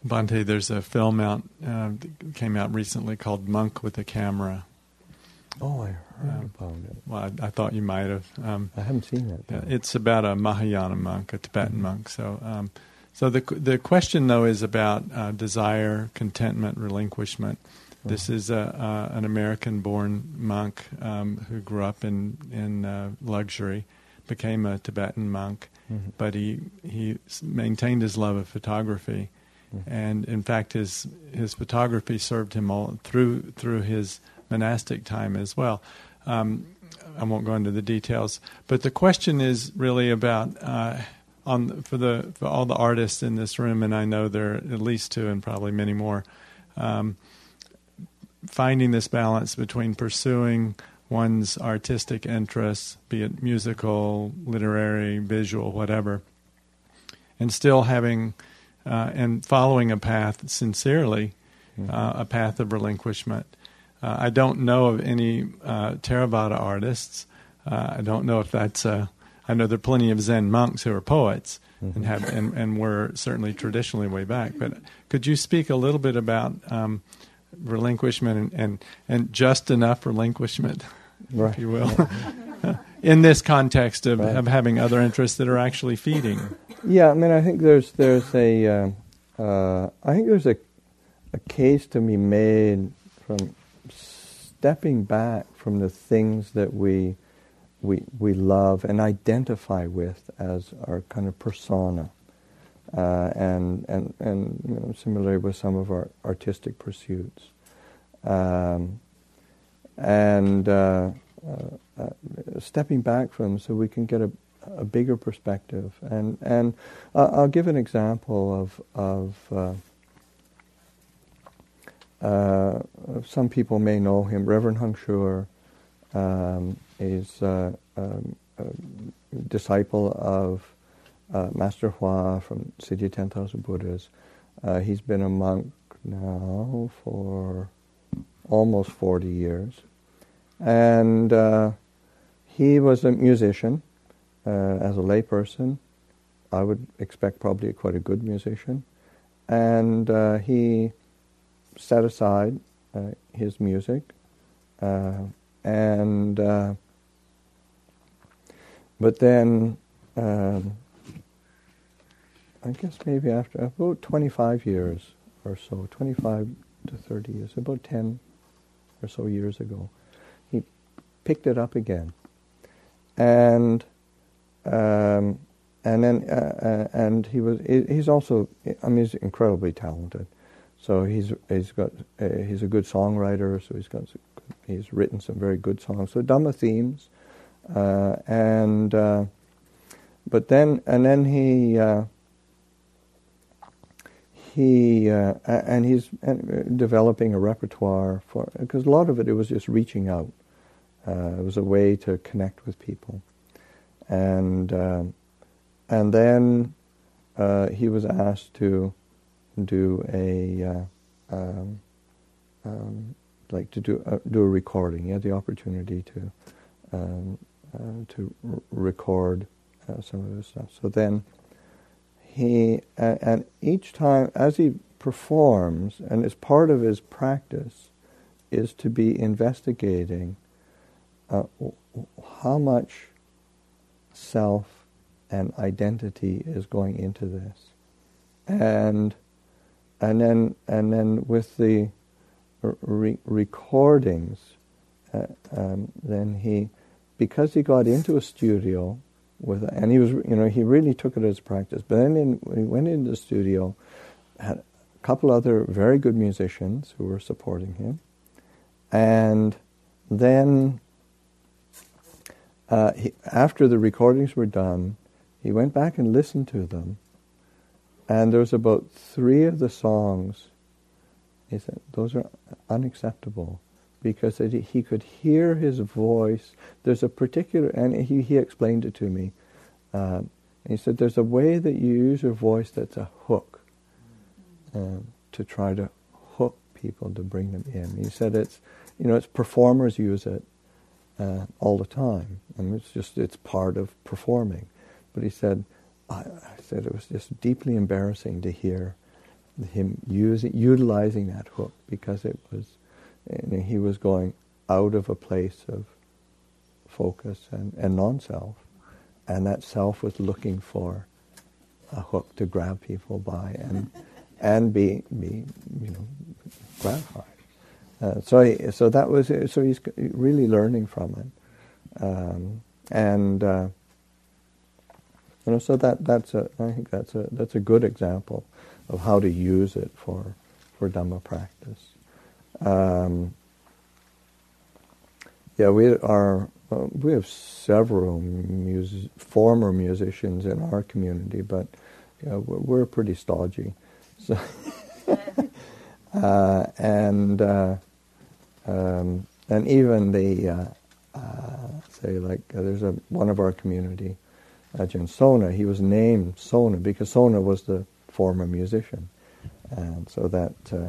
Bhante, there's a film out that came out recently called Monk with a Camera. Oh, I heard about it. Well, I thought you might have. I haven't seen it. It's about a Mahayana monk, a Tibetan monk. So, so the question though is about desire, contentment, relinquishment. This is an American-born monk who grew up in luxury, became a Tibetan monk, but he maintained his love of photography, and in fact his photography served him all through his monastic time as well. I won't go into the details, but the question is really about for all the artists in this room, and I know there are at least two and probably many more. Finding this balance between pursuing one's artistic interests, be it musical, literary, visual, whatever, and still having and following a path sincerely, a path of relinquishment. I don't know of any Theravada artists. I don't know if that's. I know there are plenty of Zen monks who are poets and were certainly traditionally way back. But could you speak a little bit about relinquishment and just enough relinquishment, if you will, in this context of having other interests that are actually feeding? Yeah, I mean, I think there's a case to be made from stepping back from the things that we love and identify with as our kind of persona, and you know, similarly with some of our artistic pursuits, stepping back from so we can get a bigger perspective. And I'll give an example of some people may know him. Reverend Hung Shure is a disciple of Master Hua from City of 10,000 Buddhas. He's been a monk now for almost 40 years. And he was a musician as a layperson. I would expect probably quite a good musician. And he set aside his music, but then I guess maybe after about 25 years or so, 25 to 30 years, about 10 or so years ago, he picked it up again, and he's also, I mean, he's incredibly talented. So he's a good songwriter. So he's written some very good songs. So Dhamma themes, but then he's developing a repertoire for, because a lot of it was just reaching out. It was a way to connect with people, and then he was asked to do a recording. He had the opportunity to record some of his stuff. So then he and each time as he performs, and as part of his practice, is to be investigating how much self and identity is going into this, and then with the recordings, then because he got into a studio and he was, you know, he really took it as practice. But then when he went into the studio, had a couple other very good musicians who were supporting him, and then after the recordings were done, he went back and listened to them. And there was about 3 of the songs, he said, those are unacceptable, because he could hear his voice. There's a particular, and he explained it to me. He said, there's a way that you use your voice that's a hook, to try to hook people, to bring them in. He said it's performers use it all the time, and it's part of performing. But he said, I said it was just deeply embarrassing to hear him utilizing that hook, because it was, he was going out of a place of focus and non-self, and that self was looking for a hook to grab people by and be gratified. So he's really learning from it, so I think that's a good example of how to use it for Dhamma practice. We have several former musicians in our community, but we're pretty stodgy. So and even there's one of our community, Ajahn Sona. He was named Sona because Sona was the former musician, and so that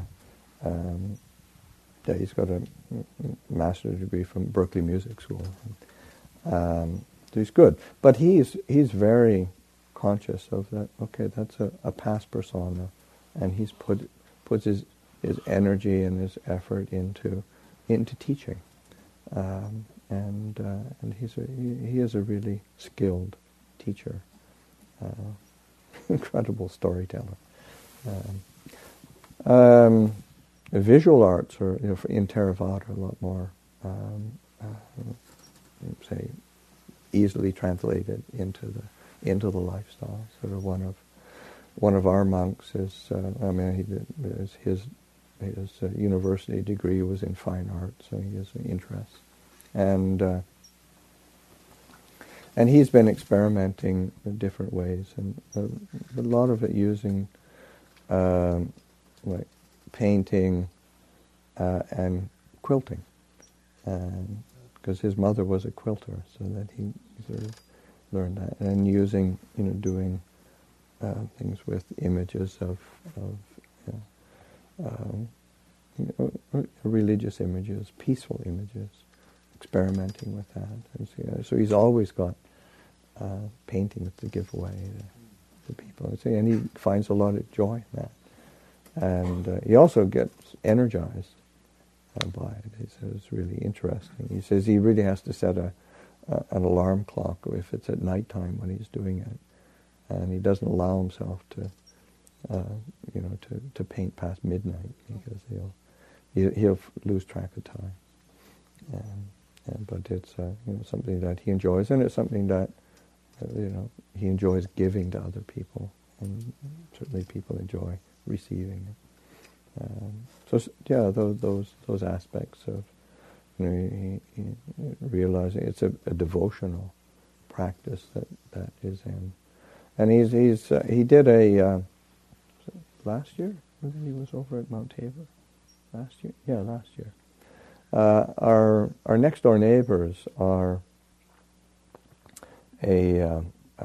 he's got a master's degree from Berkeley Music School. So he's good, but he's very conscious of that. Okay, that's a past persona, and he's puts his energy and his effort into teaching, and he is a really skilled teacher, incredible storyteller. Visual arts are, in Theravada, a lot more, say, easily translated into the lifestyle. Sort of one of our monks is, his university degree was in fine arts, so he has an interest, and he's been experimenting in different ways, and a lot of it using like painting and quilting, because his mother was a quilter, so that he sort of learned that, and using, doing things with images of religious images, peaceful images, experimenting with that. So he's always got paintings to give away to people, and he finds a lot of joy in that. And he also gets energized by it. He says it's really interesting. He says he really has to set an alarm clock if it's at nighttime when he's doing it, and he doesn't allow himself to paint past midnight, because he'll lose track of time. But it's something that he enjoys, and it's something that he enjoys giving to other people, and certainly people enjoy receiving it. Those aspects of he realizing it's a devotional practice that is in, and he did a last year. He was over at Mount Tabor last year. Yeah, last year. Our next door neighbors are a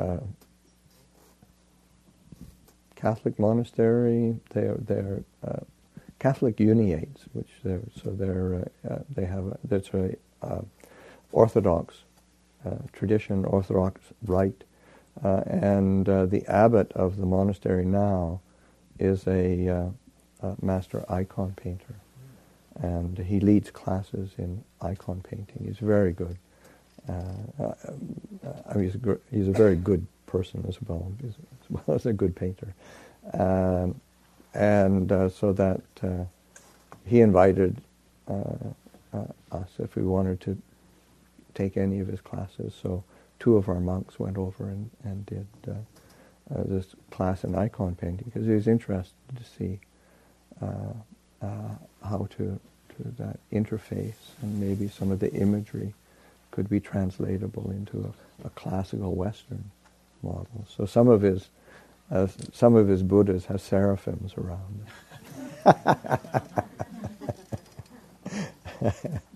Catholic monastery. They're Catholic Uniates, which they have that's a Orthodox tradition, Orthodox rite, and the abbot of the monastery now is a master icon painter, and he leads classes in icon painting. He's very good. He's a very good person as well as a good painter. So that he invited us if we wanted to take any of his classes. So 2 of our monks went over and did this class in icon painting, because he was interested to see how to that interface, and maybe some of the imagery could be translatable into a classical Western model. So some of his Buddhas have seraphims around them.